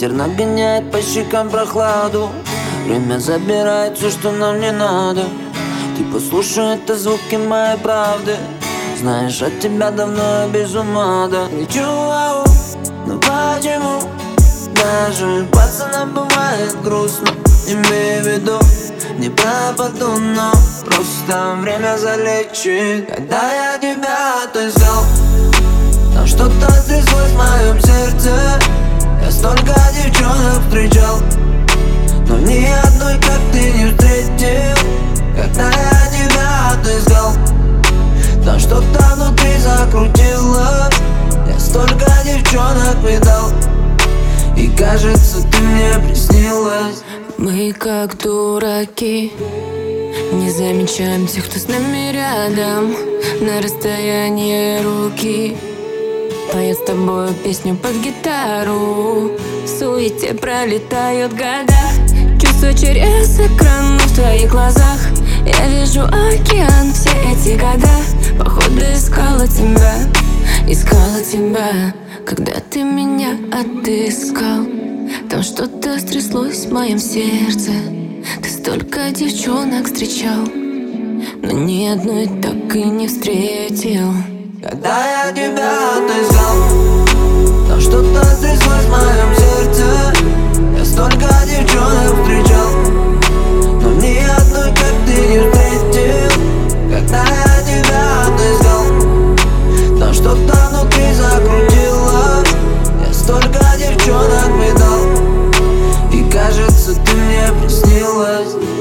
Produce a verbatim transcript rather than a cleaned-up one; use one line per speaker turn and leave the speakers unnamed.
Ветер нагоняет по щекам прохладу. Время забирает все, что нам не надо. Ты послушай, это звуки моей правды. Знаешь, от тебя давно я без ума, да. Кричу, ау, но почему даже пацанам бывает грустно? Имею в виду, не пропаду, но просто время залечит. Когда я тебя отыскал, там что-то стряслось в моем сердце. Я столько девчонок встречал, но ни одной, как ты, не встретил. Когда я тебя отыскал, там что-то внутри закрутилось. Я столько девчонок видал, и кажется, ты мне приснилась.
Мы как дураки не замечаем тех, кто с нами рядом, на расстоянии руки. Поет с тобой песню под гитару, в суете пролетают года. Чувства через экран, но в твоих глазах я вижу океан. Все эти года, походу, искала тебя, искала тебя. Когда ты меня отыскал, там что-то стряслось в моем сердце. Ты столько девчонок встречал, но ни одной так и не встретил.
Когда я тебя отыскал, там что-то стряслось в моем сердце. Я столько девчонок встречал, но ни одной, как ты, не встретил. Когда я тебя отыскал, там что-то внутри закрутилось. Я столько девчонок видал, и кажется, ты мне приснилась.